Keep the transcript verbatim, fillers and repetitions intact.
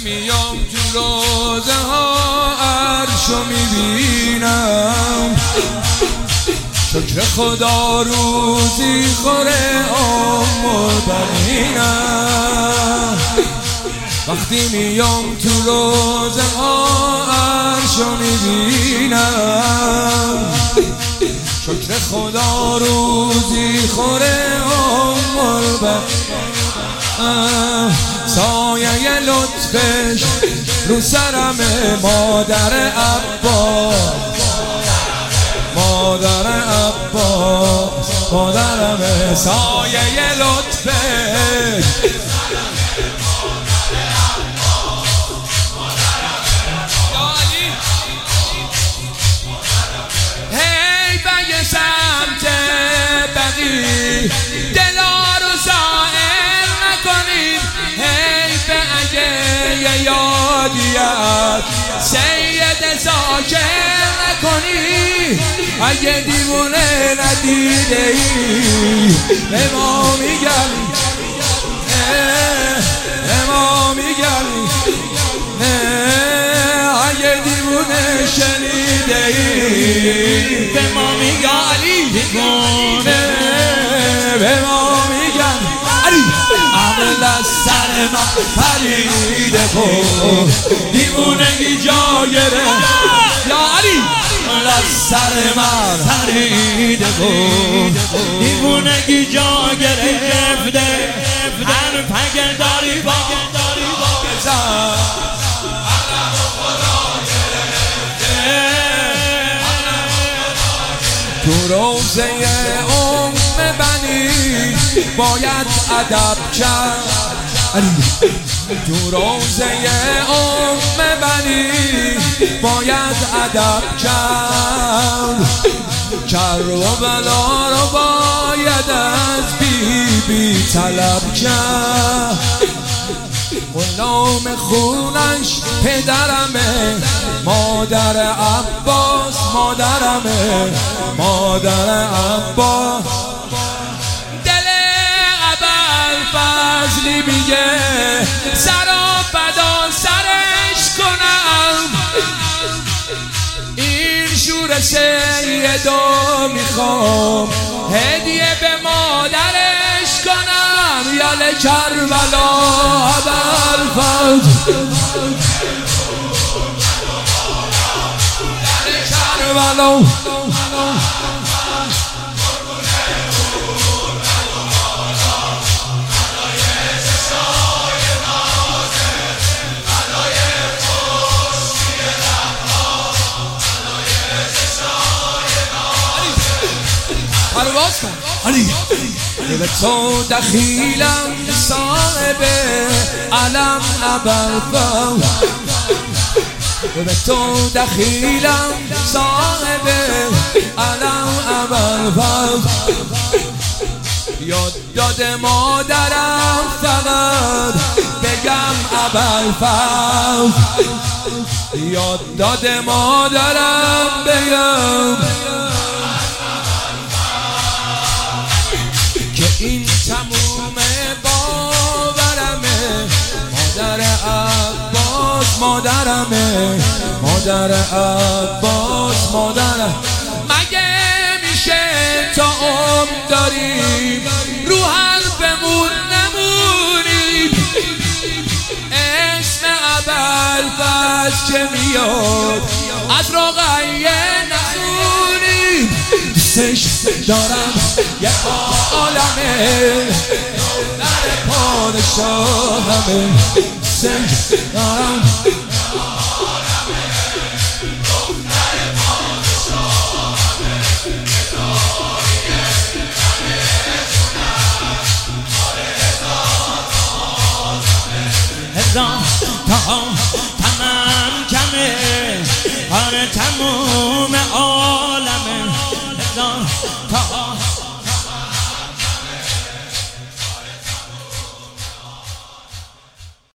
میام تو روزه ها عرشو میبینم، شکر خدا روزی خوره آم و بنینم. وقتی میام تو روزه ها عرشو میبینم، شکر خدا روزی خوره آم و بنینم. سایه لطفش رو سرم مادر عباس، مادر عباس، مادرم. سایه لطفش هی بگه سمت بقی دلا رو زائر نکنید، هی به اگه یه یادیت سید زاکر نکنی. اگه دیوونه ندیده ای به ما میگن، به ما میگن. اگه دیوونه شنیده ای به ما میگن، دیوونه به ما میگن. عقل از سر من پریده بود، دیوونگی جا گرفت. یا علی از سر من پریده بود، دیوونگی جا گرفته. هر پگه داری با بزن تو روزه ام بنی باید ادب کرد. تو روزه ام بنی باید ادب کرد. کربلا رو باید از بی بی طلب کرد. غلام خونش پدرمه، مادر عباس مادرمه، مادر عباس. دل ابوالفضلی میگه سرا فدا سرش کنم، این شور سیدو میخوام هدیه به مادرش کنم. یال کربلا ابوالفضل، کربلا پرواز کن علی. به تو دخیلم صاحب علم ابوالفضل، به تو دخیلم صاحب علم ابوالفضل. یاد داد مادرم فقط بگم ابوالفضل، یاد داد مادرم بگم که این تموم باورمه. مادر عباس مادرمه، مادر عباس مادرم. مگه میشه تا عمر داریم رو حرفمون نمونیم؟ اسم ابوالفضل که میاد از رقیه نخونیم. دوستش دارم یه عالمه، در پادشاهمه. دوستش دارم هزار تا تمام کمه، آره تموم عالمه. هزار تا